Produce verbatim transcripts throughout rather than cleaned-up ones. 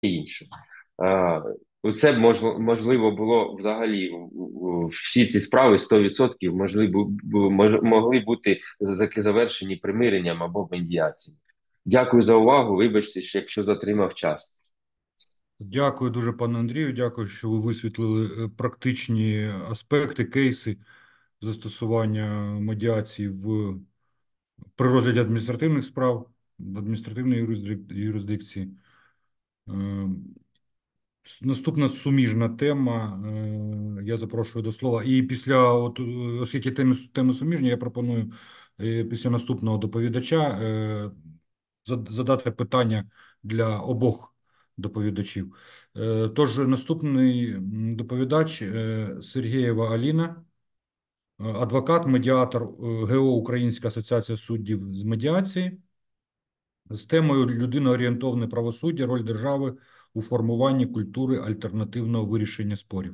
інше. Е, Це можливо, можливо було взагалі в- в- всі ці справи сто відсотків можливо, бу- мож- могли бути таки завершені примиренням або медіацією. Дякую за увагу. Вибачте, що якщо затримав час. Дякую дуже, пане Андрію. Дякую, що ви висвітлили е, практичні аспекти, кейси застосування медіації в при розгляді адміністративних справ в адміністративній юрисдик- юрисдикції. Е, Наступна суміжна тема. е, Я запрошую до слова. І після, от, е, оскільки теми, теми суміжні, я пропоную е, після наступного доповідача е, зад- задати питання для обох доповідачів. Е, Тож, наступний м, доповідач е, Сергієва Аліна, е, адвокат, медіатор е, ГО Українська асоціація суддів з медіації з темою людиноорієнтовне правосуддя, роль держави у формуванні культури альтернативного вирішення спорів.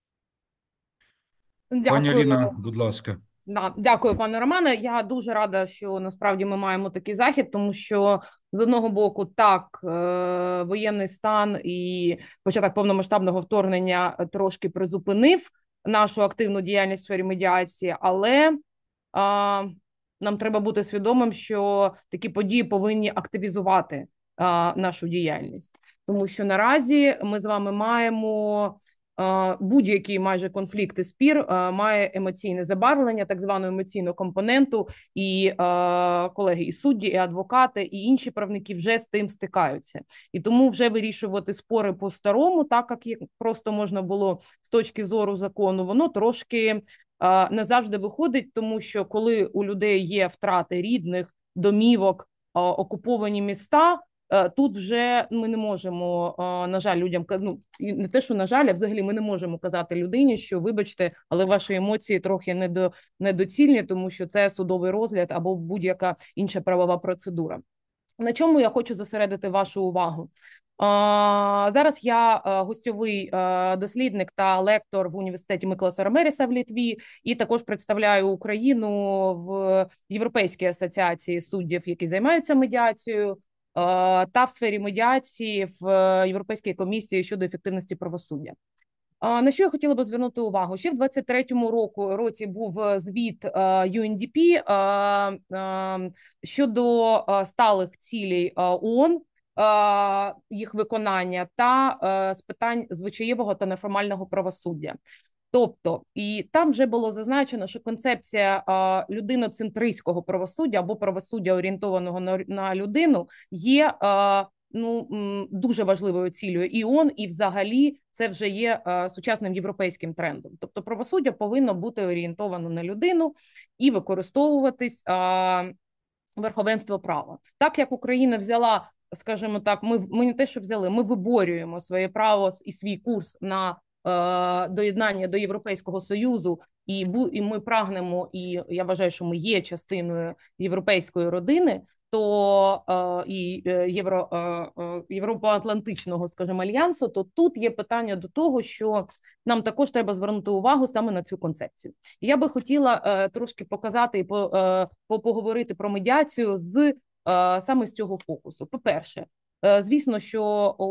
Пані Дякую. Аліна, будь ласка. Да, дякую, пане Романе. Я дуже рада, що насправді ми маємо такий захід, тому що з одного боку, так, е, воєнний стан і початок повномасштабного вторгнення трошки призупинив нашу активну діяльність в сфері медіації, але а, нам треба бути свідомим, що такі події повинні активізувати а, нашу діяльність, тому що наразі ми з вами маємо будь-який майже конфлікт і спір має емоційне забарвлення, так звану емоційну компоненту, і колеги, і судді, і адвокати, і інші правники вже з тим стикаються. І тому вже вирішувати спори по-старому, так як просто можна було з точки зору закону, воно трошки не завжди виходить, тому що коли у людей є втрати рідних, домівок, окуповані міста, тут вже ми не можемо, на жаль, людям, ну, не те, що на жаль, а взагалі ми не можемо казати людині, що вибачте, але ваші емоції трохи недо, недоцільні, тому що це судовий розгляд або будь-яка інша правова процедура. На чому я хочу зосередити вашу увагу? Зараз я гостьовий дослідник та лектор в університеті Микласа Ромеріса в Літві, і також представляю Україну в Європейській асоціації суддів, які займаються медіацією, та в сфері медіації в Європейській комісії щодо ефективності правосуддя. На що я хотіла би звернути увагу? Ще в двадцять третьому року році був звіт ю ен ді пі щодо сталих цілей ООН, їх виконання та з питань звичаєвого та неформального правосуддя. Тобто, і там вже було зазначено, що концепція а, людиноцентристського правосуддя або правосуддя орієнтованого на, на людину є а, ну, м, дуже важливою цілею і ООН, і взагалі це вже є а, сучасним європейським трендом. Тобто правосуддя повинно бути орієнтовано на людину і використовуватись а, верховенство права. Так як Україна взяла, скажімо так, ми, ми не те, що взяли, ми виборюємо своє право і свій курс на доєднання до Європейського Союзу, і і ми прагнемо, і я вважаю, що ми є частиною європейської родини, то е, і євро, е, європоатлантичного, скажімо, альянсу, то тут є питання до того, що нам також треба звернути увагу саме на цю концепцію. І я би хотіла е, трошки показати і по, е, поговорити про медіацію з е, саме з цього фокусу. По-перше, звісно, що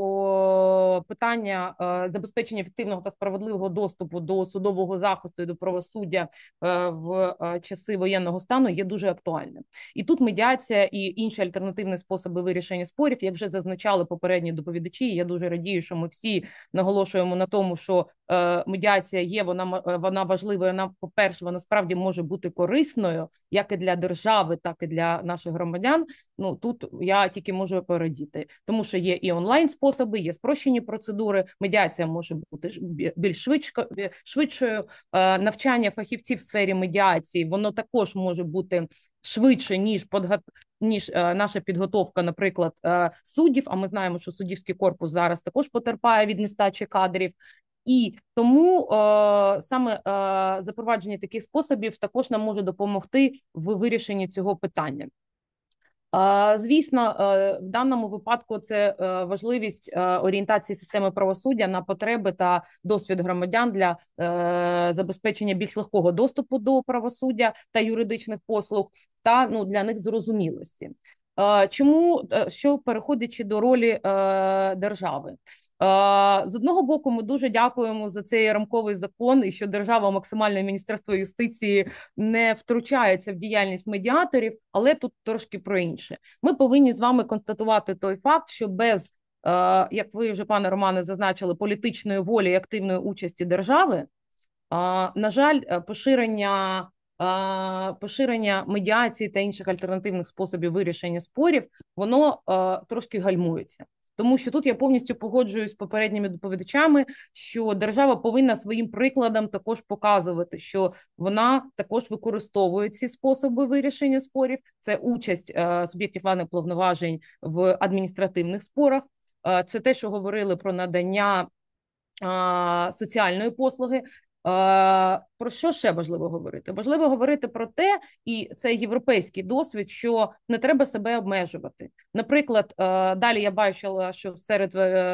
о, питання е, забезпечення ефективного та справедливого доступу до судового захисту і до правосуддя е, в е, часи воєнного стану є дуже актуальним. І тут медіація і інші альтернативні способи вирішення спорів, як вже зазначали попередні доповідачі. Я дуже радію, що ми всі наголошуємо на тому, що е, медіація є, вона вона важлива. Вона, по-перше, вона справді може бути корисною як і для держави, так і для наших громадян. Ну тут я тільки можу порадіти, тому що є і онлайн способи, є спрощені процедури. Медіація може бути більш швидко, швидшою. Навчання фахівців в сфері медіації воно також може бути швидше ніж подгот... ніж е, наша підготовка, наприклад, е, суддів. А ми знаємо, що суддівський корпус зараз також потерпає від нестачі кадрів. І тому е, саме е, запровадження таких способів також нам може допомогти в вирішенні цього питання. Звісно, в даному випадку це важливість орієнтації системи правосуддя на потреби та досвід громадян для забезпечення більш легкого доступу до правосуддя та юридичних послуг та ну, для них зрозумілості. Е, Чому, е, що переходячи до ролі е, держави? Е, З одного боку, ми дуже дякуємо за цей рамковий закон, і що держава, максимально Міністерство юстиції, не втручається в діяльність медіаторів, але тут трошки про інше. Ми повинні з вами констатувати той факт, що без, е, як ви вже, пане Романе, зазначили, політичної волі і активної участі держави, на жаль, поширення поширення медіації та інших альтернативних способів вирішення спорів, воно трошки гальмується. Тому що тут я повністю погоджуюсь з попередніми доповідачами, що держава повинна своїм прикладом також показувати, що вона також використовує ці способи вирішення спорів. Це участь суб'єктів владних повноважень в адміністративних спорах. Це те, що говорили про надання соціальної послуги. Про що ще важливо говорити? Важливо говорити про те, і це європейський досвід, що не треба себе обмежувати. Наприклад, далі я бачила, що серед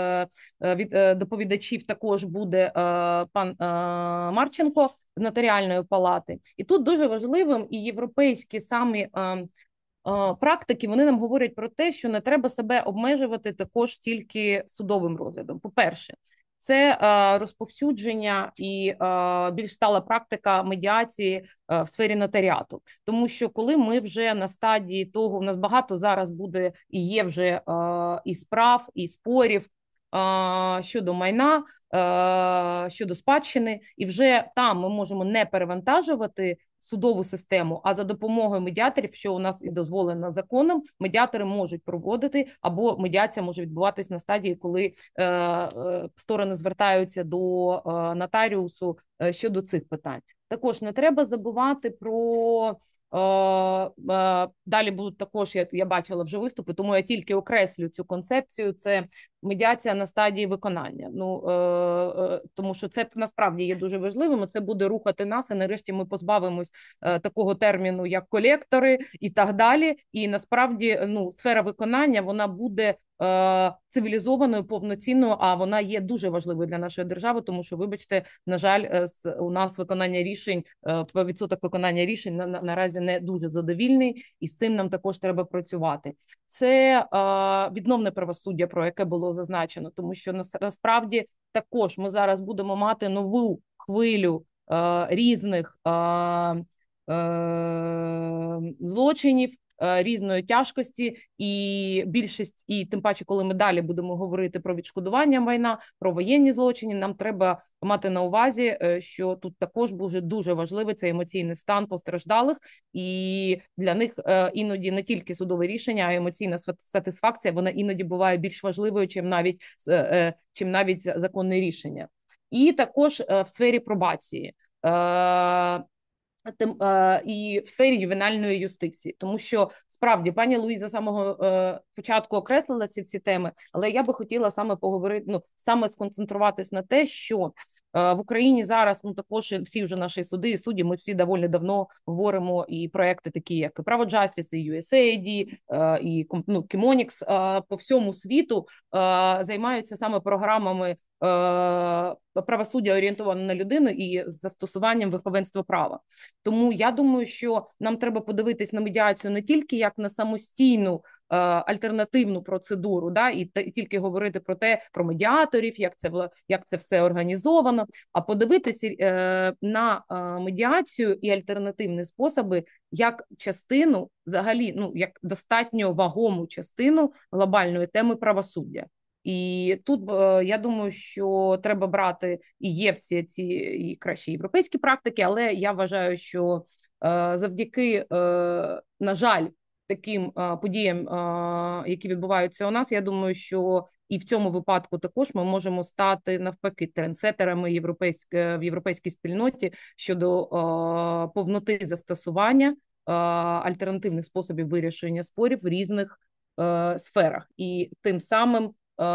доповідачів також буде пан Марченко з Нотаріальної палати. І тут дуже важливим і європейські самі практики, вони нам говорять про те, що не треба себе обмежувати також тільки судовим розглядом. По-перше, це е, розповсюдження і е, більш стала практика медіації е, в сфері нотаріату. Тому що коли ми вже на стадії того, у нас багато зараз буде і є вже е, і справ, і спорів е, щодо майна, е, щодо спадщини, і вже там ми можемо не перевантажувати судову систему, а за допомогою медіаторів, що у нас і дозволено законом, медіатори можуть проводити, або медіація може відбуватись на стадії, коли е, е, сторони звертаються до е, нотаріусу е, щодо цих питань. Також не треба забувати про е, е, далі будуть також, я, я бачила вже виступи, тому я тільки окреслю цю концепцію, це медіація на стадії виконання. Ну, е, е, тому що це насправді є дуже важливим, це буде рухати нас, і нарешті ми позбавимось е, такого терміну, як колектори і так далі. І насправді, ну, сфера виконання, вона буде е, цивілізованою, повноцінною, а вона є дуже важливою для нашої держави, тому що, вибачте, на жаль, е, у нас виконання рішень, е, відсоток виконання рішень на, на, наразі не дуже задовільний, і з цим нам також треба працювати. Це е, відновне правосуддя, про яке було зазначено, тому що насправді також ми зараз будемо мати нову хвилю е, різних е, е, злочинів, е, різної тяжкості, і більшість, і тим паче, коли ми далі будемо говорити про відшкодування майна, про воєнні злочини, нам треба мати на увазі, е, що тут також буде дуже важливий цей емоційний стан постраждалих, і для них е, іноді не тільки судове рішення, а емоційна сатисфакція, вона іноді буває більш важливою, чим навіть, е, е, чим навіть законне рішення. І також е, в сфері пробації. Е, Тим е, і в сфері ювенальної юстиції, тому що справді пані Луїза з самого е, початку окреслила ці всі теми, але я би хотіла саме поговорити, ну саме сконцентруватись на те, що е, в Україні зараз, ну також всі вже наші суди і судді, ми всі доволі давно говоримо, і проекти такі, як Право Джастіс, і ю ес ей ай ді, е, і ну, Кімонікс е, по всьому світу е, займаються саме програмами правосуддя орієнтоване на людину і застосуванням верховенства права. Тому я думаю, що нам треба подивитись на медіацію не тільки як на самостійну е, альтернативну процедуру, да, і, і тільки говорити про те, про медіаторів, як це, як це все організовано, а подивитися е, на е, медіацію і альтернативні способи як частину, взагалі, ну, як достатньо вагому частину глобальної теми правосуддя. І тут я думаю, що треба брати і є в ці, ці і кращі європейські практики, але я вважаю, що завдяки, на жаль, таким подіям, які відбуваються у нас, я думаю, що і в цьому випадку також ми можемо стати навпаки трендсеттерами європейської в європейській спільноті щодо повноти застосування альтернативних способів вирішення спорів в різних сферах, і тим самим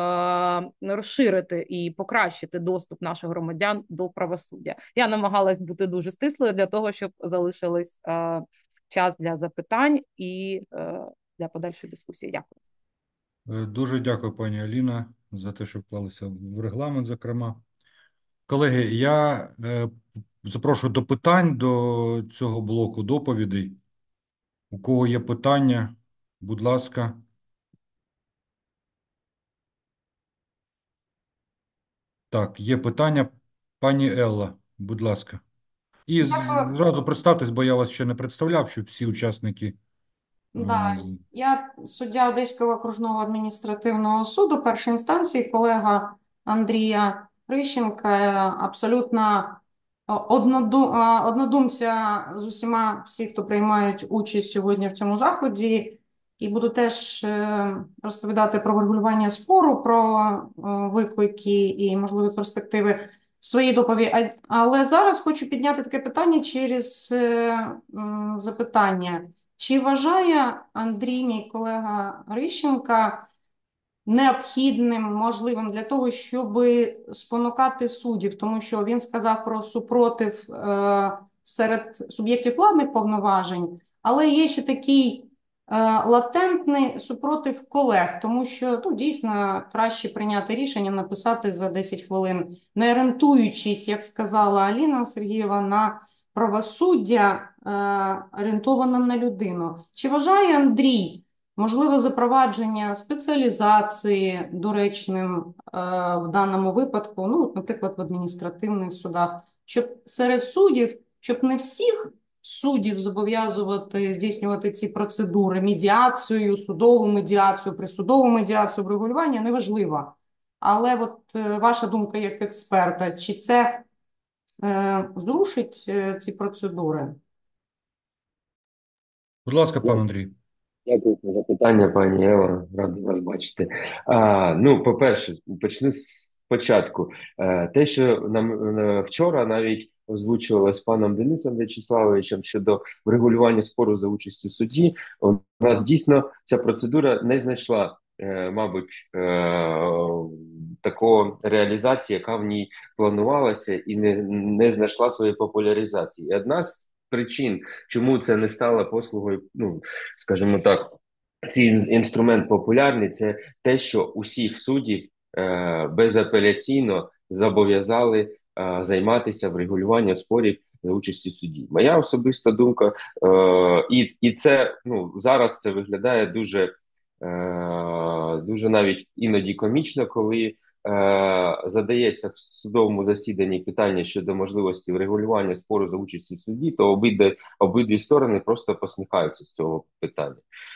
розширити і покращити доступ наших громадян до правосуддя. Я намагалась бути дуже стислою для того, щоб залишились е, час для запитань і е, для подальшої дискусії. Дякую. Дуже дякую, пані Аліна, за те, що вклалися в регламент, зокрема. Колеги, я е, запрошую до питань до цього блоку доповідей. У кого є питання, Будь ласка. Так, є питання. Пані Елла, будь ласка. І Дякую. зразу представтесь, бо я вас ще не представляв, щоб всі учасники. Да, е, з- я суддя Одеського окружного адміністративного суду першої інстанції, колега Андрія Рищенка, е, абсолютно е, одноду- е, однодумця з усіма всі, хто приймають участь сьогодні в цьому заході, і буду теж е, розповідати про врегулювання спору, про е, виклики і можливі перспективи в своїй доповіді. А- Але зараз хочу підняти таке питання через е, м, запитання. Чи вважає Андрій, мій колега Рищенка, необхідним, можливим для того, щоб спонукати суддів? Тому що він сказав про супротив е, серед суб'єктів владних повноважень, але є ще такий е, латентний супротив колег, тому що ну, дійсно краще прийняти рішення, написати за десять хвилин, не орієнтуючись, як сказала Аліна Сергієва, на правосуддя, е, орієнтоване на людину. Чи вважає Андрій можливе запровадження спеціалізації доречним е, в даному випадку, ну, от, наприклад, в адміністративних судах, щоб серед суддів, щоб не всіх суддів зобов'язувати здійснювати ці процедури, медіацію, судову медіацію, присудову медіацію, врегулювання, неважливо. Але от е, ваша думка як експерта, чи це е, зрушить е, ці процедури? Будь ласка, пан Андрій. Дякую за запитання, пані Ева. Радий вас бачити. А, ну, по-перше, почну спочатку. Е, те, що нам е, вчора навіть озвучували з паном Денисом В'ячеславовичем щодо врегулювання спору за участю судді, у нас дійсно ця процедура не знайшла, е, мабуть, е, такого реалізації, яка в ній планувалася, і не, не знайшла своєї популяризації. І одна з причин, чому це не стало послугою, ну, скажімо так, цей інструмент популярний, це те, що усіх суддів е, безапеляційно зобов'язали е, займатися врегулюванням спорів за участі судді. Моя особиста думка, е, і, і це, ну, зараз це виглядає дуже, е, дуже навіть іноді комічно, коли Е, задається в судовому засіданні питання щодо можливості врегулювання спору за участі судді, то обидві, обидві сторони просто посміхаються з цього питання.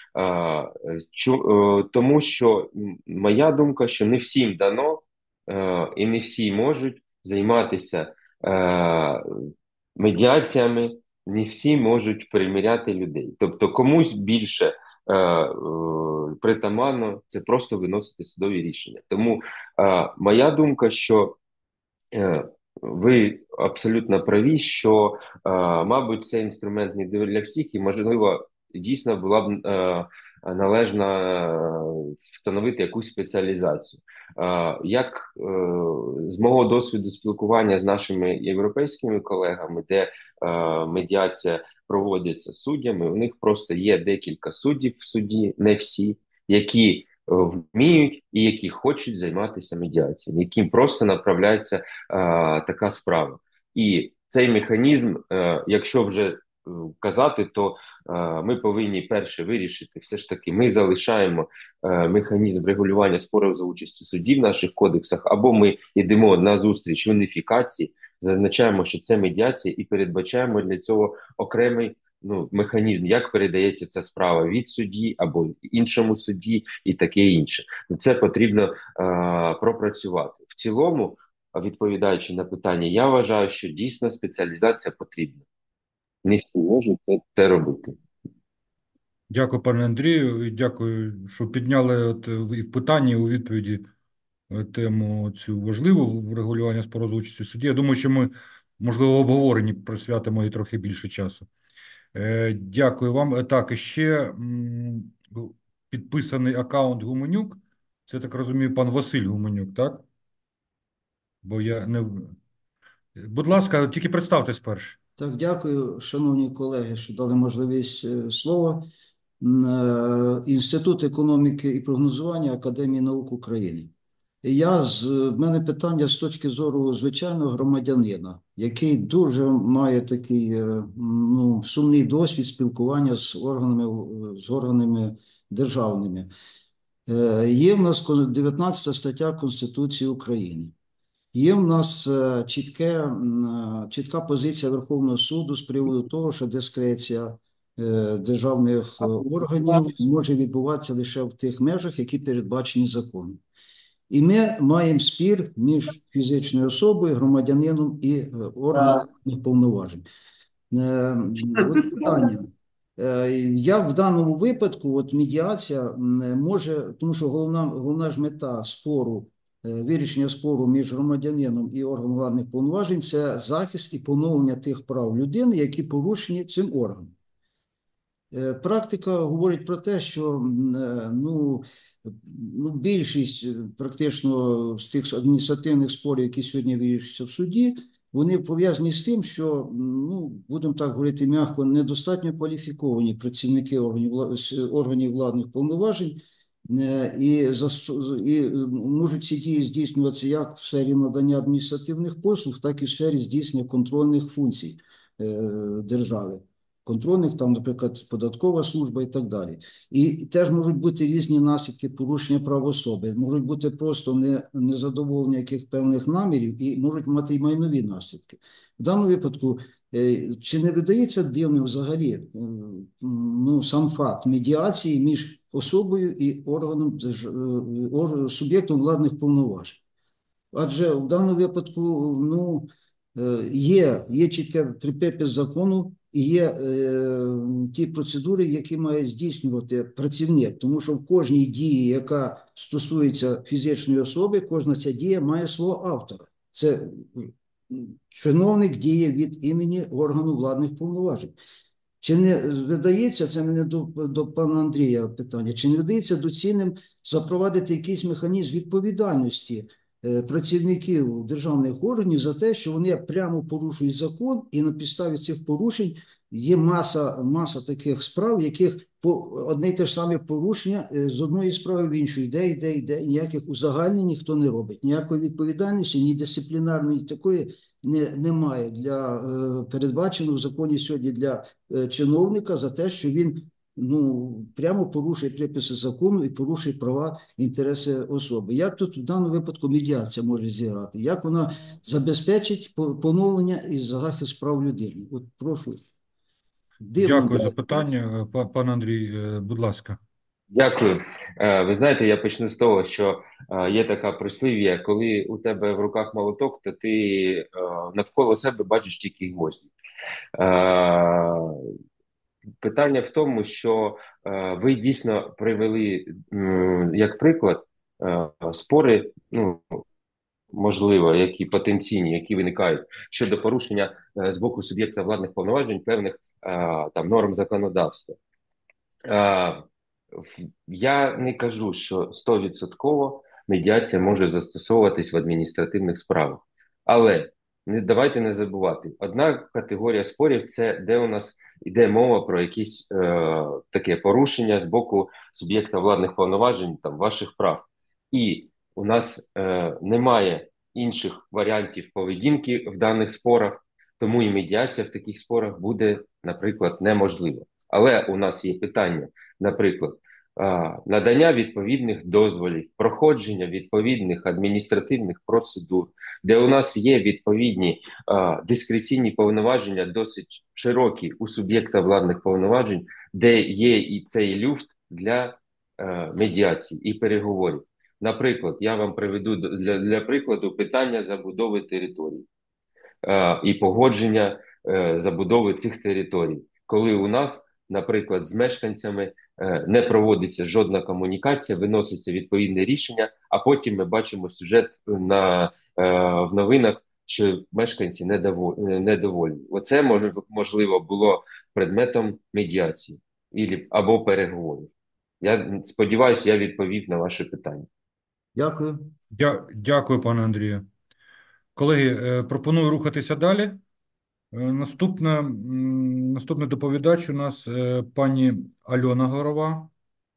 Е, чу, е, тому що моя думка, що не всім дано е, і не всі можуть займатися е, медіаціями, не всі можуть примиряти людей. Тобто комусь більше е, е, притаманно це просто виносити судові рішення. Тому е, моя думка, що е, ви абсолютно праві, що, е, мабуть, цей інструмент не для всіх, і, можливо, дійсно була б е, належно е, встановити якусь спеціалізацію. Е, як е, з мого досвіду спілкування з нашими європейськими колегами, де е, медіація проводиться суддями, у них просто є декілька суддів в суді, не всі, які вміють і які хочуть займатися медіацією, яким просто направляється е, така справа. І цей механізм, е, якщо вже е, казати, то е, ми повинні перше вирішити, все ж таки, ми залишаємо е, механізм регулювання спорів за участю судді в наших кодексах, або ми йдемо на зустріч уніфікації, зазначаємо, що це медіація, і передбачаємо для цього окремий, ну, механізм, як передається ця справа від судді або іншому судді і таке інше. Це потрібно е, пропрацювати. В цілому, відповідаючи на питання, я вважаю, що дійсно спеціалізація потрібна. Не всі можуть це, це робити. Дякую, пане Андрію, і дякую, що підняли от і в питанні, і у відповіді е, тему цю важливу врегулювання спору за участю судді. Я думаю, що ми, можливо, в обговоренні присвятимо і трохи більше часу. Е, Дякую вам. Е, Так, і ще м, підписаний аккаунт Гуменюк. Це, так розумію, пан Василь Гуменюк, так? Бо я не... Будь ласка, тільки представтесь перше. Так, дякую, шановні колеги, що дали можливість е, слова. Е, Інститут економіки і прогнозування Академії наук України. Я з в мене питання з точки зору звичайного громадянина, який дуже має такий е, ну, сумний досвід спілкування з органами, з органами державними. Е, Є в нас кон- дев'ятнадцята стаття Конституції України. Є в нас е, чітке, м, е, чітка позиція Верховного суду з приводу того, що дискреція е, державних е, органів може відбуватися лише в тих межах, які передбачені законом. І ми маємо спір між фізичною особою, громадянином і е, органом повноважень. Е, От питання. Е, Як в даному випадку от медіація м, може, тому що головна, головна ж мета спору, е, вирішення спору між громадянином і органом владних повноважень – це захист і поновлення тих прав людини, які порушені цим органом. Е, Практика говорить про те, що м, е, ну, ну, більшість е, практично з тих адміністративних спорів, які сьогодні вирішуються в суді, вони пов'язані з тим, що, м, ну, будемо так говорити м'яко, недостатньо кваліфіковані працівники органів, вла- з органів владних повноважень, е, і, зас- і е, можуть ці дії здійснюватися як в сфері надання адміністративних послуг, так і в сфері здійснення контрольних функцій е, держави. Контрольних, там, наприклад, податкова служба і так далі. І теж можуть бути різні наслідки порушення прав особи, можуть бути просто не, незадоволення яких певних намірів і можуть мати й майнові наслідки. В даному випадку, е, чи не видається дивним взагалі е, ну, сам факт медіації між особою і органом, держ- е, ор- суб'єктом владних повноважень? Адже в даному випадку ну, е, є, є чітке припис закону і є е, ті процедури, які має здійснювати працівник. Тому що в кожній дії, яка стосується фізичної особи, кожна ця дія має свого автора. Це чиновник діє від імені органу владних повноважень. Чи не видається, це мене до, до пана Андрія питання, чи не видається доцільним запровадити якийсь механізм відповідальності е, працівників державних органів за те, що вони прямо порушують закон, і на підставі цих порушень є маса, маса таких справ, яких по одне й те ж саме порушення е, з одної справи в іншу йде, йде, йде, ніяких узагальнень ніхто не робить, ніякої відповідальності, ні дисциплінарної такої не, немає для е, передбачено в законі сьогодні для е, чиновника за те, що він ну прямо порушує приписи закону і порушує права, інтереси особи. Як тут в даному випадку медіація може зіграти? Як вона забезпечить по- поновлення і захист прав людини? От прошу. Дивно. Дякую за питання. Е, па- Пан Андрій, е, будь ласка. Дякую. Е, Ви знаєте, я почну з того, що е, є така прислів'я, коли у тебе в руках молоток, то ти е, навколо себе бачиш тільки гвозді. Е, Питання в тому, що е, ви дійсно привели м, як приклад е, спори, ну, можливо, які потенційні, які виникають щодо порушення е, з боку суб'єкта владних повноважень певних е, там норм законодавства. Е, в- Я не кажу, що стовідсотково медіація може застосовуватись в адміністративних справах, але не давайте не забувати. Одна категорія спорів це де у нас йде мова про якісь е, таке порушення з боку суб'єкта владних повноважень, там ваших прав, і у нас е, немає інших варіантів поведінки в даних спорах, тому і медіація в таких спорах буде, наприклад, неможлива. Але у нас є питання, наприклад, а, надання відповідних дозволів, проходження відповідних адміністративних процедур, де у нас є відповідні а, дискреційні повноваження, досить широкі у суб'єкта владних повноважень, де є і цей люфт для а, медіації і переговорів. Наприклад, я вам приведу для, для прикладу питання забудови територій е, і погодження е, забудови цих територій, коли у нас, наприклад, з мешканцями е, не проводиться жодна комунікація, виноситься відповідне рішення, а потім ми бачимо сюжет на, е, в новинах, що мешканці недовольні. недовольні. Оце може, можливо було предметом медіації ілі- або переговорів. Я сподіваюся, я відповів на ваше питання. Дякую. Дя- Дякую, пане Андрію. Колеги, е, пропоную рухатися далі. Е, Наступна, м, наступний доповідач у нас е, пані Альона Горова,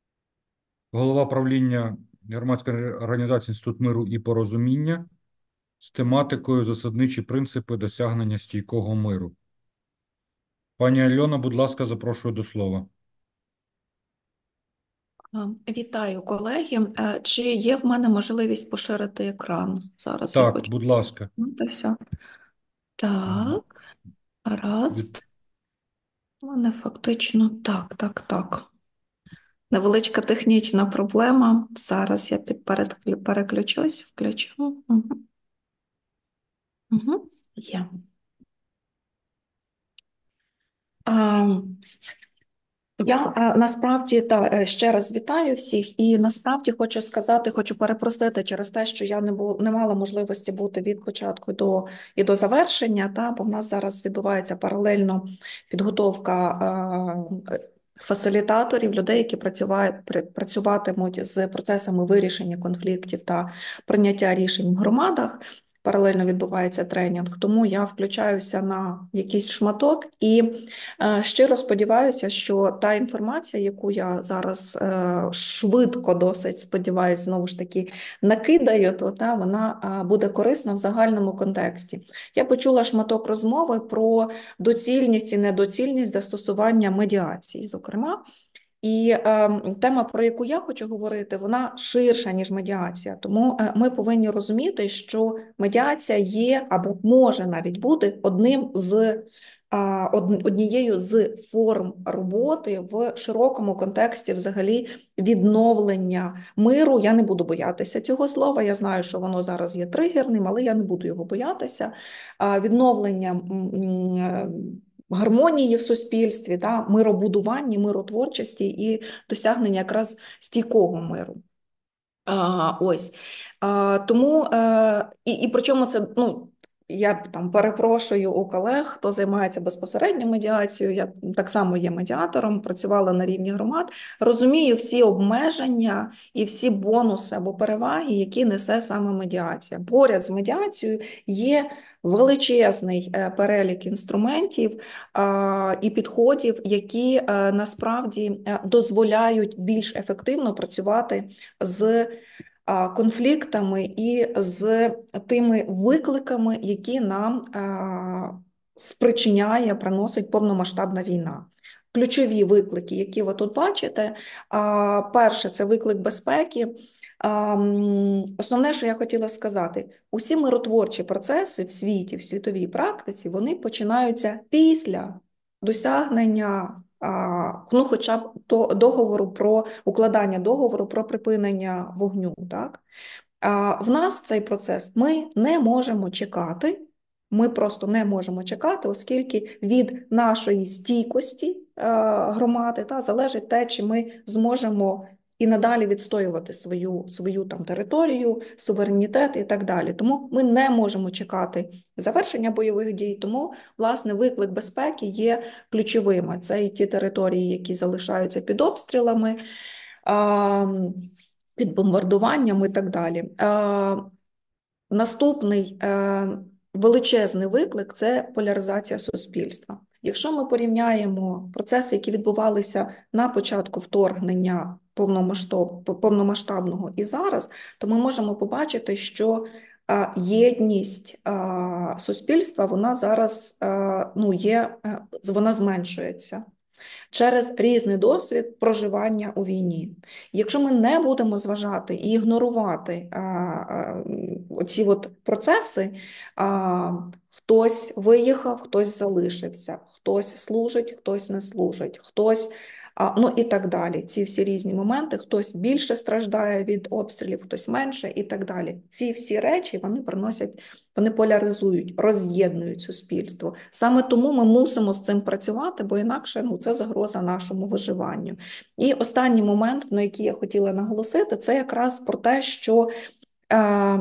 голова правління громадської організації «Інститут миру і порозуміння» з тематикою «Засадничі принципи досягнення стійкого миру». Пані Альона, будь ласка, запрошую до слова. А, Вітаю, колеги. Е, Чи є в мене можливість поширити екран? Зараз я Так, хочу будь ласка. подивитися. Так, Від- раз. У мене фактично так, так, так. Невеличка технічна проблема. Зараз я під- перед- переключусь, включу. Угу. Угу. Є. А, Я е, насправді та е, ще раз вітаю всіх, і насправді хочу сказати, хочу перепросити через те, що я не бу, не мала можливості бути від початку до і до завершення. Та бо в нас зараз відбувається паралельно підготовка е, фасилітаторів, людей, які працювають при- працюватимуть з процесами вирішення конфліктів та прийняття рішень в громадах. Паралельно відбувається тренінг, тому я включаюся на якийсь шматок і е, щиро сподіваюся, що та інформація, яку я зараз е, швидко досить сподіваюся, знову ж таки накидаю, то та вона е, буде корисна в загальному контексті. Я почула шматок розмови про доцільність і недоцільність застосування медіації, зокрема. І е, тема, про яку я хочу говорити, вона ширша, ніж медіація. Тому е, ми повинні розуміти, що медіація є або може навіть бути одним з е, однією з форм роботи в широкому контексті взагалі відновлення миру. Я не буду боятися цього слова. Я знаю, що воно зараз є тригерним, але я не буду його боятися. Е, відновлення м, гармонії в суспільстві, да, миробудуванні, миротворчості і досягнення якраз стійкого миру. А, ось. А, тому, а, і, і причому це, ну, я там перепрошую у колег, хто займається безпосередньо медіацією, я так само є медіатором, працювала на рівні громад, розумію всі обмеження і всі бонуси або переваги, які несе саме медіація. Поряд з медіацією є величезний перелік інструментів а, і підходів, які а, насправді дозволяють більш ефективно працювати з конфліктами і з тими викликами, які нам спричиняє, приносить повномасштабна війна. Ключові виклики, які ви тут бачите, перше – це виклик безпеки. Основне, що я хотіла сказати, усі миротворчі процеси в світі, в світовій практиці, вони починаються після досягнення ну, хоча б договору про укладання договору про припинення вогню. Так? А в нас цей процес ми не можемо чекати, ми просто не можемо чекати, оскільки від нашої стійкості громади та, залежить те, чи ми зможемо і надалі відстоювати свою, свою там територію, суверенітет і так далі. Тому ми не можемо чекати завершення бойових дій, тому, власне, виклик безпеки є ключовими. Це і ті території, які залишаються під обстрілами, під бомбардуванням і так далі. Наступний величезний виклик – це поляризація суспільства. Якщо ми порівняємо процеси, які відбувалися на початку вторгнення повномасштабного і зараз, то ми можемо побачити, що єдність суспільства, вона зараз ну, є, вона зменшується через різний досвід проживання у війні. Якщо ми не будемо зважати і ігнорувати а, а, оці от процеси, а, хтось виїхав, хтось залишився, хтось служить, хтось не служить, хтось, а, ну і так далі. Ці всі різні моменти, хтось більше страждає від обстрілів, хтось менше і так далі. Ці всі речі, вони приносять, вони поляризують, роз'єднують суспільство. Саме тому ми мусимо з цим працювати, бо інакше ну, це загроза нашому виживанню. І останній момент, на який я хотіла наголосити, це якраз про те, що е,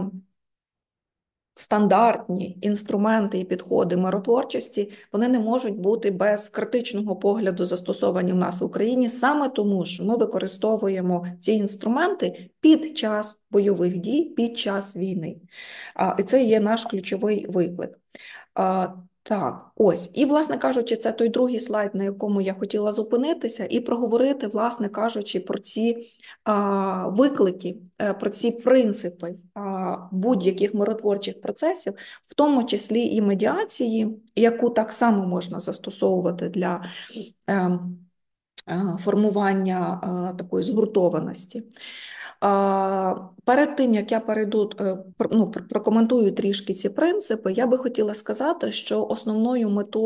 стандартні інструменти і підходи миротворчості, вони не можуть бути без критичного погляду застосовані в нас в Україні, саме тому, що ми використовуємо ці інструменти під час бойових дій, під час війни. І це є наш ключовий виклик. Так, ось. І, власне кажучи, це той другий слайд, на якому я хотіла зупинитися і проговорити, власне кажучи, про ці а, виклики, про ці принципи будь-яких миротворчих процесів, в тому числі і медіації, яку так само можна застосовувати для е, е, формування е, такої згуртованості. А, Перед тим, як я перейду, е, пр- ну, пр- прокоментую трішки ці принципи, я би хотіла сказати, що основною метою